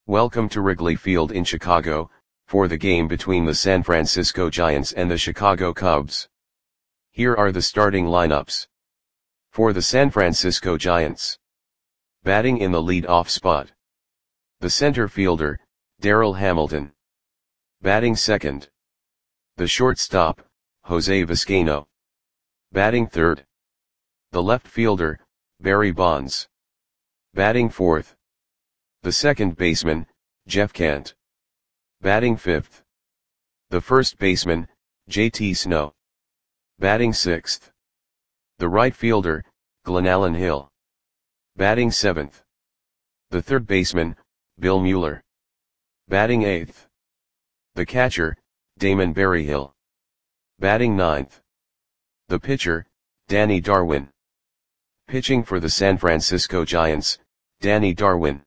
Welcome to Wrigley Field in Chicago, for the game between the San Francisco Giants and the Chicago Cubs. Here are the starting lineups. For the San Francisco Giants. Batting in the lead-off spot. The center fielder, Darryl Hamilton. Batting second. The shortstop, Jose Vizcaino. Batting third. The left fielder, Barry Bonds. Batting fourth. The second baseman, Jeff Kent. Batting fifth. The first baseman, JT Snow. Batting sixth. The right fielder, Glenallen Hill. Batting seventh. The third baseman, Bill Mueller. Batting eighth. The catcher, Damon Berryhill. Batting ninth. The pitcher, Danny Darwin. Pitching for the San Francisco Giants, Danny Darwin.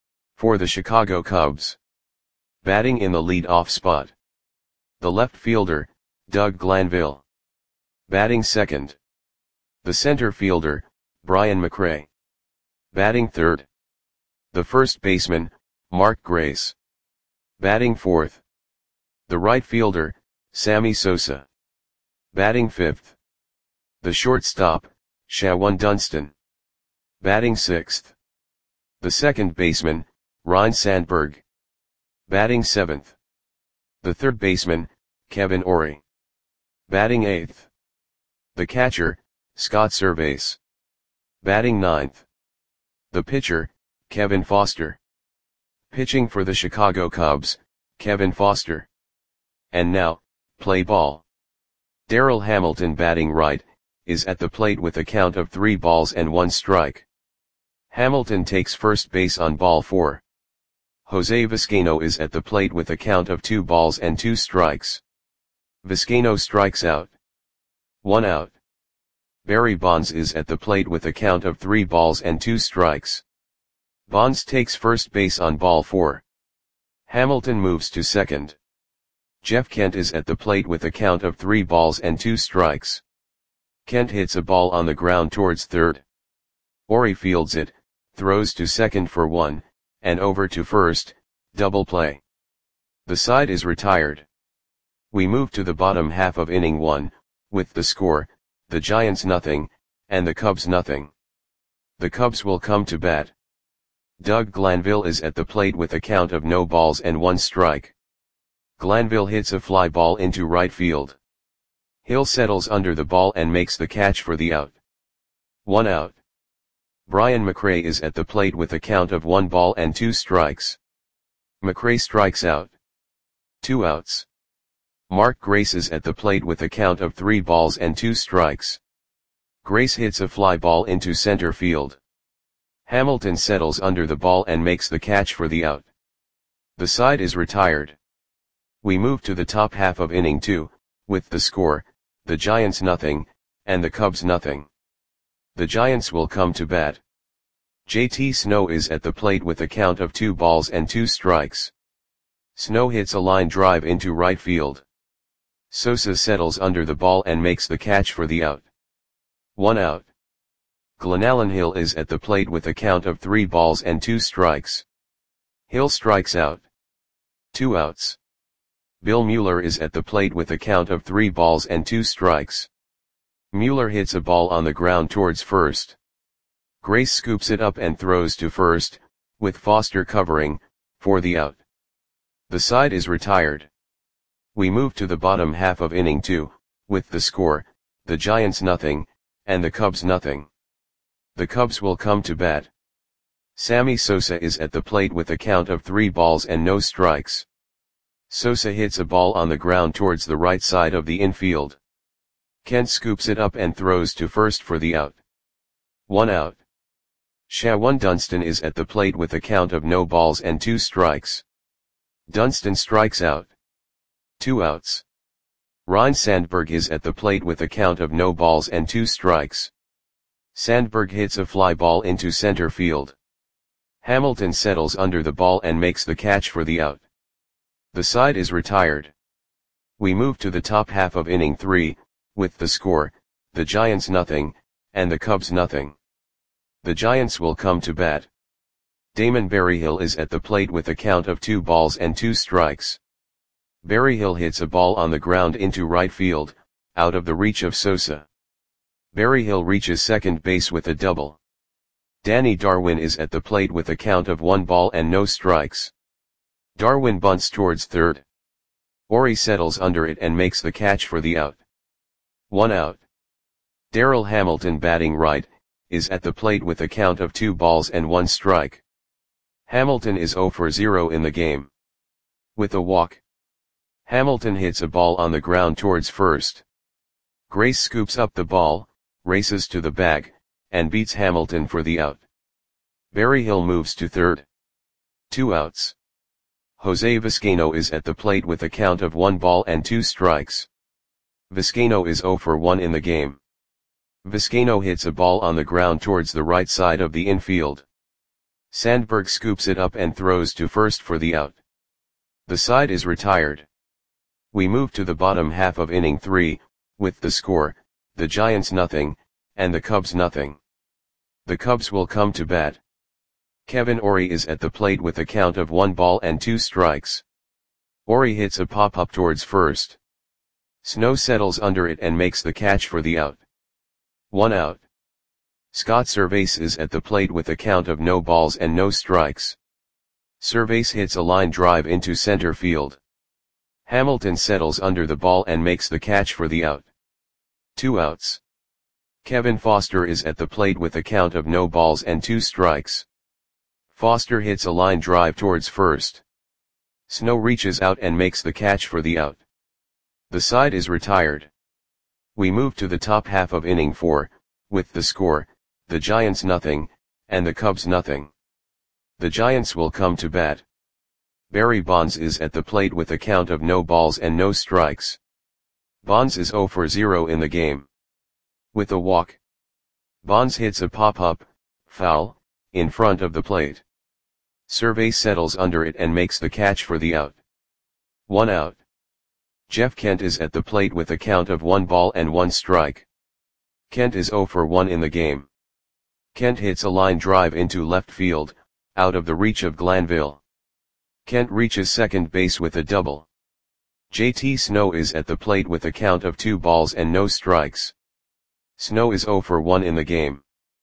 For the Chicago Cubs. Batting in the lead-off spot. The left fielder, Doug Glanville. Batting second. The center fielder, Brian McRae. Batting third. The first baseman, Mark Grace. Batting fourth. The right fielder, Sammy Sosa. Batting fifth. The shortstop, Shawon Dunston. Batting sixth. The second baseman, Ryne Sandberg. Batting seventh. The third baseman, Kevin Orie. Batting eighth. The catcher, Scott Servais. Batting ninth. The pitcher, Kevin Foster. Pitching for the Chicago Cubs, Kevin Foster. And now, play ball. Darryl Hamilton batting right, is at the plate with a count of 3 balls and 1 strike. Hamilton takes first base on ball 4. Jose Vizcaino is at the plate with a count of 2 balls and 2 strikes. Vizcaino strikes out. 1 out. Barry Bonds is at the plate with a count of 3 balls and 2 strikes. Bonds takes first base on ball 4. Hamilton moves to second. Jeff Kent is at the plate with a count of 3 balls and 2 strikes. Kent hits a ball on the ground towards third. Orie fields it, throws to second for 1, and over to first, double play. The side is retired. We move to the bottom half of inning 1, with the score, the Giants nothing, and the Cubs nothing. The Cubs will come to bat. Doug Glanville is at the plate with a count of no balls and 1 strike. Glanville hits a fly ball into right field. Hill settles under the ball and makes the catch for the out. 1 out. Brian McRae is at the plate with a count of 1 ball and 2 strikes. McRae strikes out. 2 outs. Mark Grace is at the plate with a count of 3 balls and 2 strikes. Grace hits a fly ball into center field. Hamilton settles under the ball and makes the catch for the out. The side is retired. We move to the top half of inning 2, with the score, the Giants nothing, and the Cubs nothing. The Giants will come to bat. JT Snow is at the plate with a count of 2 balls and 2 strikes. Snow hits a line drive into right field. Sosa settles under the ball and makes the catch for the out. 1 out. Glenallen Hill is at the plate with a count of 3 balls and 2 strikes. Hill strikes out. 2 outs. Bill Mueller is at the plate with a count of 3 balls and 2 strikes. Mueller hits a ball on the ground towards first. Grace scoops it up and throws to first, with Foster covering, for the out. The side is retired. We move to the bottom half of inning 2, with the score, the Giants nothing, and the Cubs nothing. The Cubs will come to bat. Sammy Sosa is at the plate with a count of 3 balls and no strikes. Sosa hits a ball on the ground towards the right side of the infield. Kent scoops it up and throws to first for the out. 1 out. Shawon Dunston is at the plate with a count of no balls and 2 strikes. Dunston strikes out. 2 outs. Ryne Sandberg is at the plate with a count of no balls and 2 strikes. Sandberg hits a fly ball into center field. Hamilton settles under the ball and makes the catch for the out. The side is retired. We move to the top half of inning 3, with the score, the Giants nothing, and the Cubs nothing. The Giants will come to bat. Damon Berryhill is at the plate with a count of 2 balls and 2 strikes. Berryhill hits a ball on the ground into right field, out of the reach of Sosa. Berryhill reaches second base with a double. Danny Darwin is at the plate with a count of 1 ball and no strikes. Darwin bunts towards third. Ori settles under it and makes the catch for the out. 1 out. Darrell Hamilton, batting right, is at the plate with a count of 2 balls and 1 strike. Hamilton is 0 for 0 in the game. With a walk, Hamilton hits a ball on the ground towards first. Grace scoops up the ball, races to the bag, and beats Hamilton for the out. Berryhill moves to third. 2 outs. Jose Vizcaino is at the plate with a count of 1 ball and 2 strikes. Vizcaino is 0 for 1 in the game. Vizcaino hits a ball on the ground towards the right side of the infield. Sandberg scoops it up and throws to first for the out. The side is retired. We move to the bottom half of inning 3, with the score, the Giants nothing, and the Cubs nothing. The Cubs will come to bat. Kevin Ori is at the plate with a count of 1 ball and 2 strikes. Ori hits a pop-up towards first. Snow settles under it and makes the catch for the out. 1 out. Scott Servais is at the plate with a count of no balls and no strikes. Servais hits a line drive into center field. Hamilton settles under the ball and makes the catch for the out. 2 outs. Kevin Foster is at the plate with a count of no balls and 2 strikes. Foster hits a line drive towards first. Snow reaches out and makes the catch for the out. The side is retired. We move to the top half of inning 4, with the score, the Giants nothing, and the Cubs nothing. The Giants will come to bat. Barry Bonds is at the plate with a count of no balls and no strikes. Bonds is 0 for 0 in the game. With a walk, Bonds hits a pop-up, foul, in front of the plate. Servais settles under it and makes the catch for the out. 1 out. Jeff Kent is at the plate with a count of 1 ball and 1 strike. Kent is 0 for 1 in the game. Kent hits a line drive into left field, out of the reach of Glanville. Kent reaches second base with a double. JT Snow is at the plate with a count of 2 balls and no strikes. Snow is 0 for 1 in the game.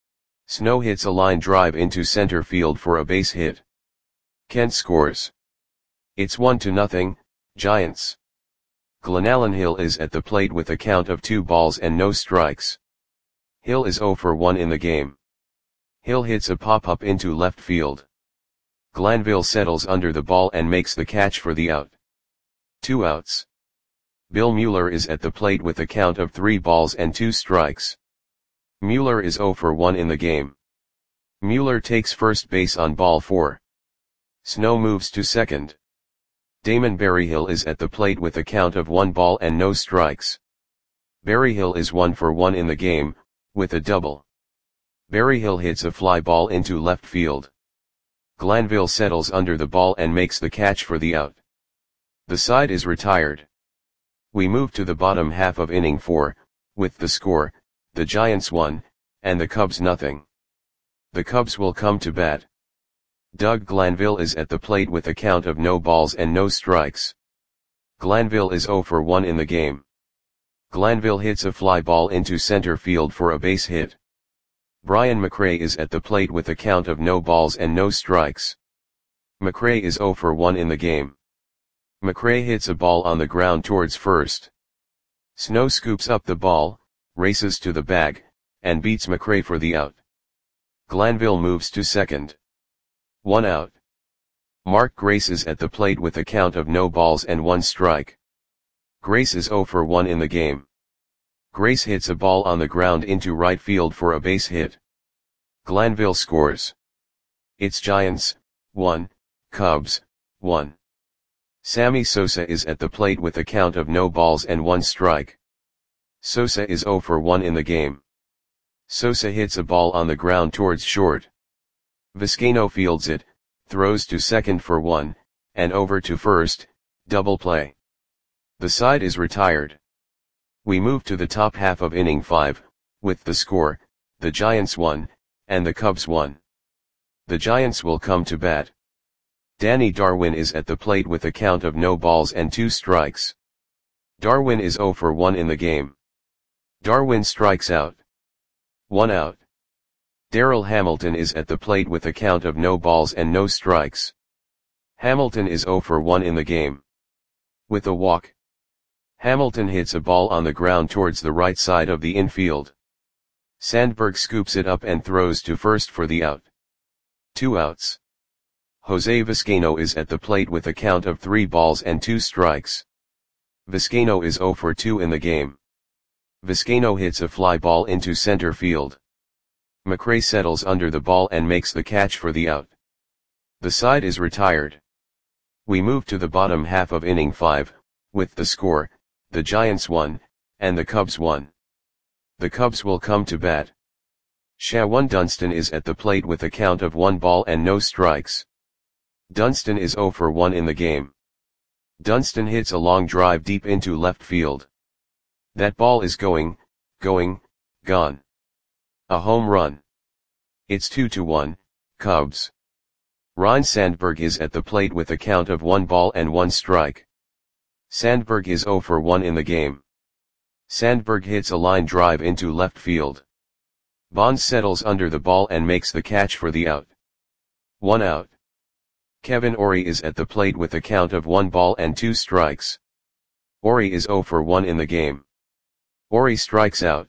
Snow hits a line drive into center field for a base hit. Kent scores. It's 1-0, Giants. Glenallen Hill is at the plate with a count of 2 balls and no strikes. Hill is 0 for 1 in the game. Hill hits a pop-up into left field. Glanville settles under the ball and makes the catch for the out. 2 outs. Bill Mueller is at the plate with a count of 3 balls and 2 strikes. Mueller is 0 for 1 in the game. Mueller takes first base on ball 4. Snow moves to second. Damon Berryhill is at the plate with a count of 1 ball and no strikes. Berryhill is 1 for 1 in the game, with a double. Berryhill hits a fly ball into left field. Glanville settles under the ball and makes the catch for the out. The side is retired. We move to the bottom half of inning 4, with the score, the Giants 1, and the Cubs nothing. The Cubs will come to bat. Doug Glanville is at the plate with a count of no balls and no strikes. Glanville is 0 for 1 in the game. Glanville hits a fly ball into center field for a base hit. Brian McRae is at the plate with a count of no balls and no strikes. McRae is 0 for 1 in the game. McRae hits a ball on the ground towards first. Snow scoops up the ball, races to the bag, and beats McRae for the out. Glanville moves to second. 1 out. Mark Grace is at the plate with a count of no balls and 1 strike. Grace is 0 for 1 in the game. Grace hits a ball on the ground into right field for a base hit. Glanville scores. It's Giants, 1, Cubs, 1. Sammy Sosa is at the plate with a count of no balls and 1 strike. Sosa is 0 for 1 in the game. Sosa hits a ball on the ground towards short. Vizcaino fields it, throws to second for 1, and over to first, double play. The side is retired. We move to the top half of inning 5, with the score, the Giants 1, and the Cubs 1. The Giants will come to bat. Danny Darwin is at the plate with a count of no balls and 2 strikes. Darwin is 0 for 1 in the game. Darwin strikes out. 1 out. Darrell Hamilton is at the plate with a count of no balls and no strikes. Hamilton is 0 for 1 in the game. With a walk. Hamilton hits a ball on the ground towards the right side of the infield. Sandberg scoops it up and throws to first for the out. 2 outs. Jose Vizcaino is at the plate with a count of 3 balls and 2 strikes. Vizcaino is 0 for 2 in the game. Vizcaino hits a fly ball into center field. McRae settles under the ball and makes the catch for the out. The side is retired. We move to the bottom half of inning 5, with the score, the Giants 1, and the Cubs 1. The Cubs will come to bat. Shawan Dunston is at the plate with a count of 1 ball and no strikes. Dunston is 0 for 1 in the game. Dunston hits a long drive deep into left field. That ball is gone. A home run. It's 2-1, Cubs. Ryne Sandberg is at the plate with a count of 1 ball and 1 strike. Sandberg is 0 for 1 in the game. Sandberg hits a line drive into left field. Bonds settles under the ball and makes the catch for the out. 1 out. Kevin Orie is at the plate with a count of 1 ball and 2 strikes. Orie is 0 for 1 in the game. Orie strikes out.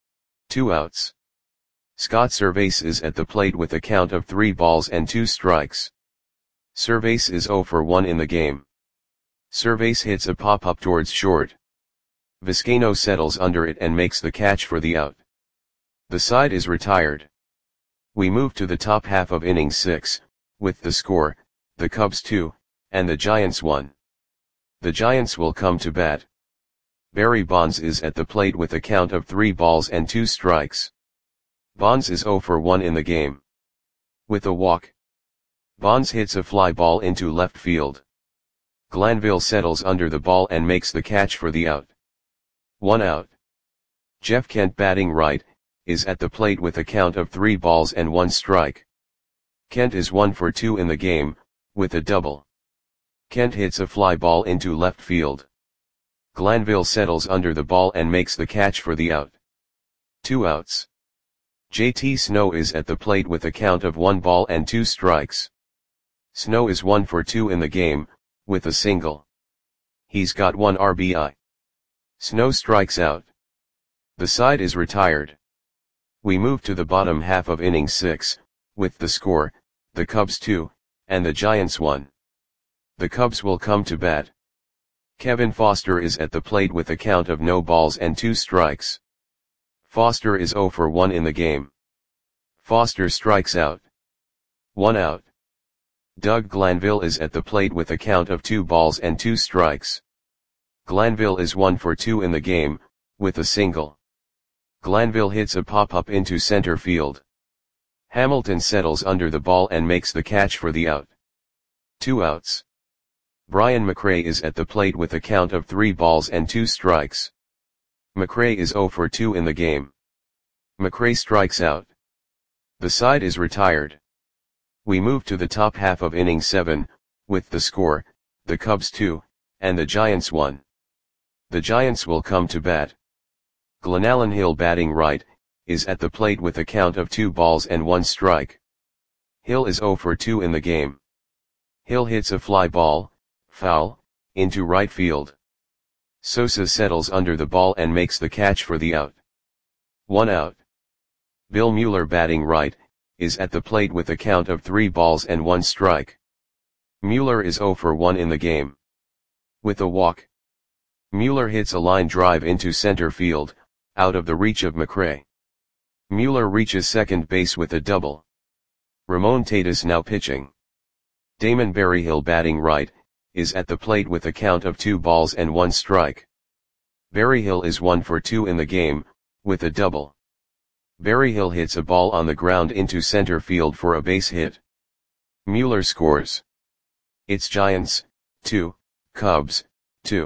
2 outs. Scott Servais is at the plate with a count of 3 balls and 2 strikes. Servais is 0 for 1 in the game. Servais hits a pop-up towards short. Vizcaino settles under it and makes the catch for the out. The side is retired. We move to the top half of inning 6, with the score, the Cubs 2, and the Giants 1. The Giants will come to bat. Barry Bonds is at the plate with a count of 3 balls and 2 strikes. Bonds is 0 for 1 in the game. With a walk. Bonds hits a fly ball into left field. Glanville settles under the ball and makes the catch for the out. 1 out. Jeff Kent, batting right, is at the plate with a count of 3 balls and 1 strike. Kent is 1 for 2 in the game, with a double. Kent hits a fly ball into left field. Glanville settles under the ball and makes the catch for the out. 2 outs. JT Snow is at the plate with a count of 1 ball and 2 strikes. Snow is 1 for 2 in the game, with a single. He's got 1 RBI. Snow strikes out. The side is retired. We move to the bottom half of inning 6, with the score, the Cubs 2, and the Giants 1. The Cubs will come to bat. Kevin Foster is at the plate with a count of no balls and 2 strikes. Foster is 0 for 1 in the game. Foster strikes out. 1 out. Doug Glanville is at the plate with a count of 2 balls and 2 strikes. Glanville is 1 for 2 in the game, with a single. Glanville hits a pop-up into center field. Hamilton settles under the ball and makes the catch for the out. 2 outs. Brian McRae is at the plate with a count of 3 balls and 2 strikes. McRae is 0 for 2 in the game. McRae strikes out. The side is retired. We move to the top half of inning 7, with the score, the Cubs 2, and the Giants 1. The Giants will come to bat. Glenallen Hill, batting right, is at the plate with a count of 2 balls and 1 strike. Hill is 0 for 2 in the game. Hill hits a fly ball, foul, into right field. Sosa settles under the ball and makes the catch for the out. 1 out. Bill Mueller, batting right, is at the plate with a count of 3 balls and 1 strike. Mueller is 0 for 1 in the game. With a walk. Mueller hits a line drive into center field, out of the reach of McRae. Mueller reaches second base with a double. Ramon Tatis now pitching. Damon Berryhill, batting right, is at the plate with a count of 2 balls and 1 strike. Berryhill is 1 for 2 in the game, with a double. Berryhill hits a ball on the ground into center field for a base hit. Mueller scores. It's Giants 2, Cubs 2.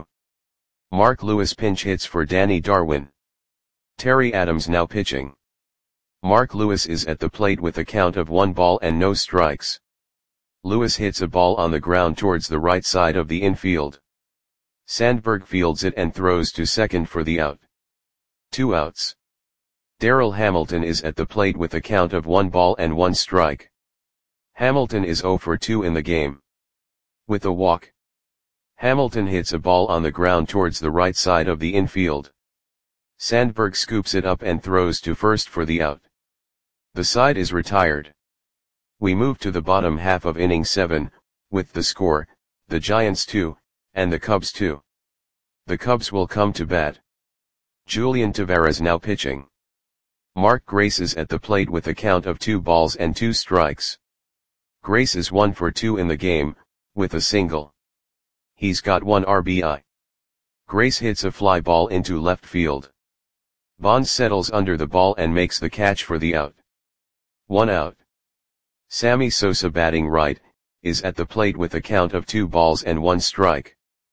Mark Lewis pinch hits for Danny Darwin. Terry Adams now pitching. Mark Lewis is at the plate with a count of 1 ball and no strikes. Lewis hits a ball on the ground towards the right side of the infield. Sandberg fields it and throws to second for the out. 2 outs. Darryl Hamilton is at the plate with a count of 1 ball and 1 strike. Hamilton is 0 for 2 in the game. With a walk, Hamilton hits a ball on the ground towards the right side of the infield. Sandberg scoops it up and throws to first for the out. The side is retired. We move to the bottom half of inning 7, with the score, the Giants 2, and the Cubs 2. The Cubs will come to bat. Julian Tavarez now pitching. Mark Grace is at the plate with a count of 2 balls and 2 strikes. Grace is 1 for 2 in the game, with a single. He's got 1 RBI. Grace hits a fly ball into left field. Bonds settles under the ball and makes the catch for the out. 1 out. Sammy Sosa batting right, is at the plate with a count of 2 balls and 1 strike.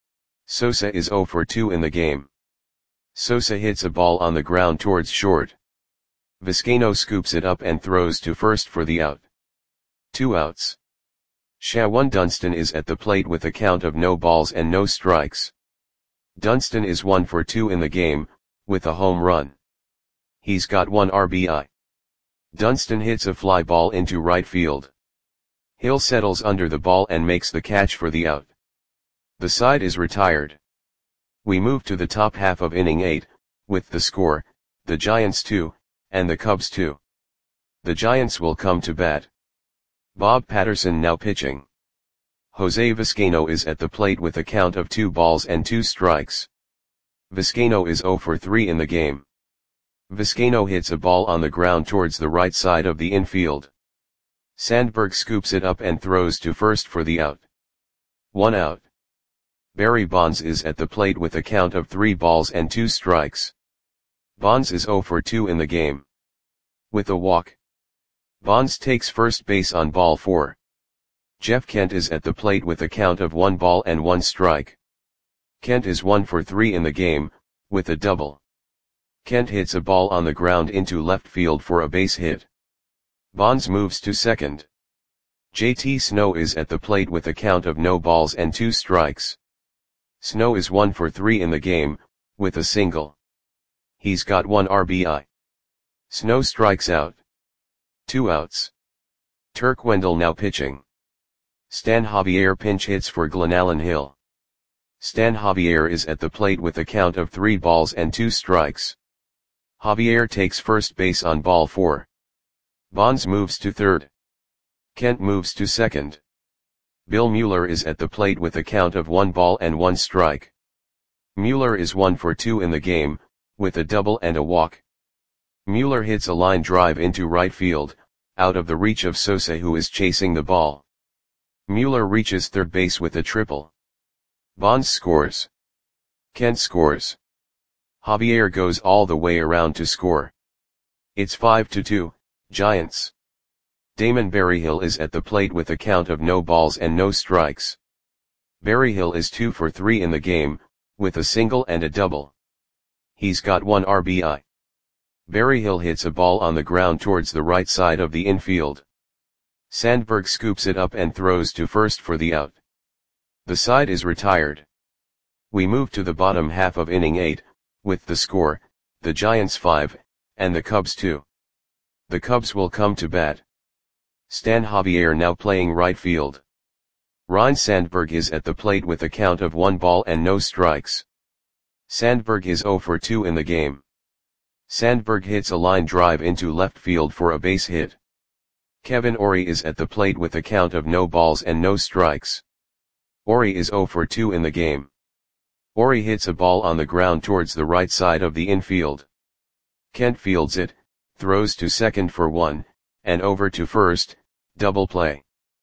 Sosa is 0 for 2 in the game. Sosa hits a ball on the ground towards short. Vizcaino scoops it up and throws to first for the out. 2 outs. Shawan Dunston is at the plate with a count of no balls and no strikes. Dunston is 1 for 2 in the game, with a home run. He's got 1 RBI. Dunston hits a fly ball into right field. Hill settles under the ball and makes the catch for the out. The side is retired. We move to the top half of inning 8, with the score, the Giants 2, and the Cubs 2. The Giants will come to bat. Bob Patterson now pitching. Jose Vizcaino is at the plate with a count of 2 balls and 2 strikes. Vizcaino is 0 for 3 in the game. Vizcaino hits a ball on the ground towards the right side of the infield. Sandberg scoops it up and throws to first for the out. 1 out. Barry Bonds is at the plate with a count of 3 balls and 2 strikes. Bonds is 0 for 2 in the game. With a walk, Bonds takes first base on ball 4. Jeff Kent is at the plate with a count of 1 ball and 1 strike. Kent is 1 for 3 in the game, with a double. Kent hits a ball on the ground into left field for a base hit. Bonds moves to second. JT Snow is at the plate with a count of no balls and 2 strikes. Snow is 1 for 3 in the game, with a single. He's got 1 RBI. Snow strikes out. 2 outs. Turk Wendell now pitching. Stan Javier pinch hits for Glenallen Hill. Stan Javier is at the plate with a count of 3 balls and 2 strikes. Javier takes first base on ball 4. Bonds moves to third. Kent moves to second. Bill Mueller is at the plate with a count of 1 ball and 1 strike. Mueller is 1 for 2 in the game, with a double and a walk. Mueller hits a line drive into right field, out of the reach of Sosa who is chasing the ball. Mueller reaches third base with a triple. Bonds scores. Kent scores. Javier goes all the way around to score. It's 5-2, Giants. Damon Berryhill is at the plate with a count of no balls and no strikes. Berryhill is 2 for 3 in the game, with a single and a double. He's got 1 RBI. Berryhill hits a ball on the ground towards the right side of the infield. Sandberg scoops it up and throws to first for the out. The side is retired. We move to the bottom half of inning 8, with the score, the Giants 5, and the Cubs 2. The Cubs will come to bat. Stan Javier now playing right field. Ryne Sandberg is at the plate with a count of 1 ball and no strikes. Sandberg is 0 for 2 in the game. Sandberg hits a line drive into left field for a base hit. Kevin Orie is at the plate with a count of no balls and no strikes. Orie is 0 for 2 in the game. Orie hits a ball on the ground towards the right side of the infield. Kent fields it, throws to second for 1, and over to first, double play.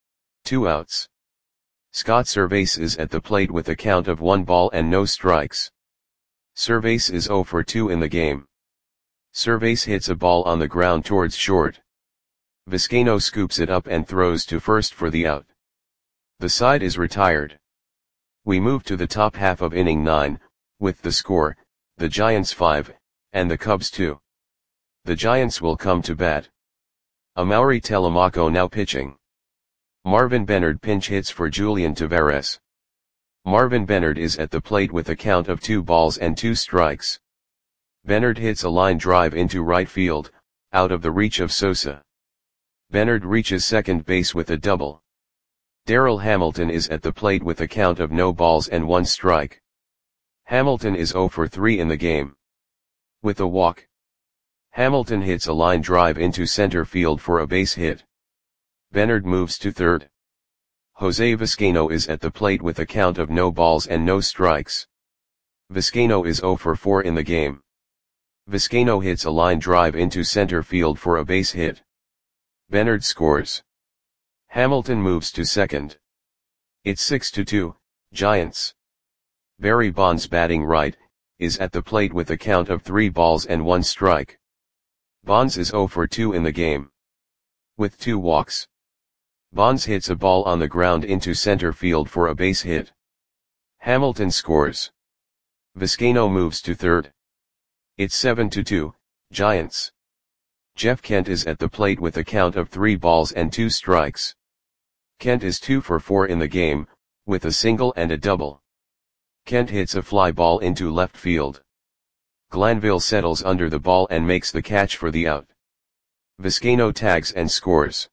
2 outs. Scott Servais is at the plate with a count of 1 ball and no strikes. Servais is 0 for 2 in the game. Servais hits a ball on the ground towards short. Vizcaino scoops it up and throws to first for the out. The side is retired. We move to the top half of inning 9, with the score, the Giants 5, and the Cubs 2. The Giants will come to bat. Amaury Telemaco now pitching. Marvin Benard pinch hits for Julian Taveras. Marvin Benard is at the plate with a count of 2 balls and 2 strikes. Benard hits a line drive into right field, out of the reach of Sosa. Benard reaches second base with a double. Darrell Hamilton is at the plate with a count of no balls and 1 strike. Hamilton is 0 for 3 in the game. With a walk. Hamilton hits a line drive into center field for a base hit. Benard moves to third. Jose Vizcaino is at the plate with a count of no balls and no strikes. Vizcaino is 0 for 4 in the game. Vizcaino hits a line drive into center field for a base hit. Benard scores. Hamilton moves to second. It's 6-2, Giants. Barry Bonds batting right, is at the plate with a count of 3 balls and 1 strike. Bonds is 0 for 2 in the game. With 2 walks. Bonds hits a ball on the ground into center field for a base hit. Hamilton scores. Vizcaino moves to third. It's 7-2, Giants. Jeff Kent is at the plate with a count of 3 balls and 2 strikes. Kent is 2 for 4 in the game, with a single and a double. Kent hits a fly ball into left field. Glanville settles under the ball and makes the catch for the out. Vizcaino tags and scores.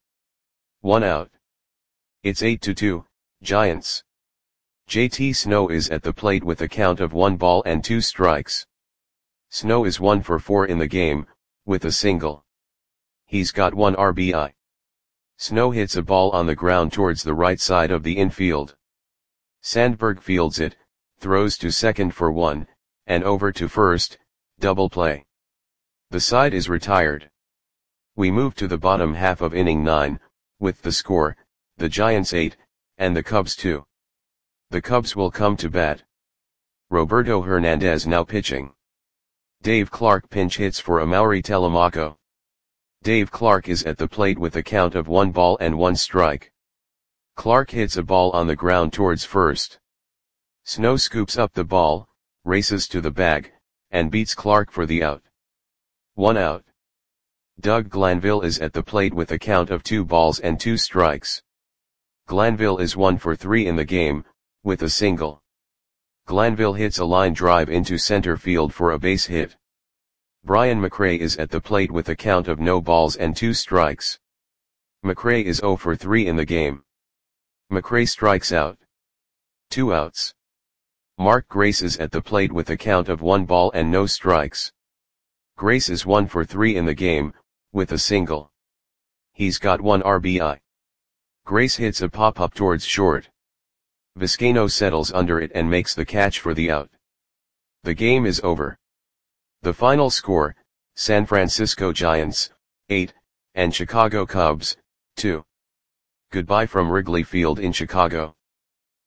1 out. It's 8-2, Giants. JT Snow is at the plate with a count of 1 ball and 2 strikes. Snow is 1 for 4 in the game, with a single. He's got 1 RBI. Snow hits a ball on the ground towards the right side of the infield. Sandberg fields it, throws to second for 1, and over to first, double play. The side is retired. We move to the bottom half of inning 9, with the score, the Giants 8, and the Cubs 2. The Cubs will come to bat. Roberto Hernandez now pitching. Dave Clark pinch hits for Amaury Telemaco. Dave Clark is at the plate with a count of 1 ball and 1 strike. Clark hits a ball on the ground towards first. Snow scoops up the ball, races to the bag, and beats Clark for the out. 1 out. Doug Glanville is at the plate with a count of 2 balls and 2 strikes. Glanville is 1 for 3 in the game, with a single. Glanville hits a line drive into center field for a base hit. Brian McRae is at the plate with a count of no balls and 2 strikes. McRae is 0 for 3 in the game. McRae strikes out. 2 outs. Mark Grace is at the plate with a count of 1 ball and no strikes. Grace is 1 for 3 in the game, with a single. He's got 1 RBI. Grace hits a pop-up towards short. Vizcaino settles under it and makes the catch for the out. The game is over. The final score, San Francisco Giants, 8, and Chicago Cubs, 2. Goodbye from Wrigley Field in Chicago.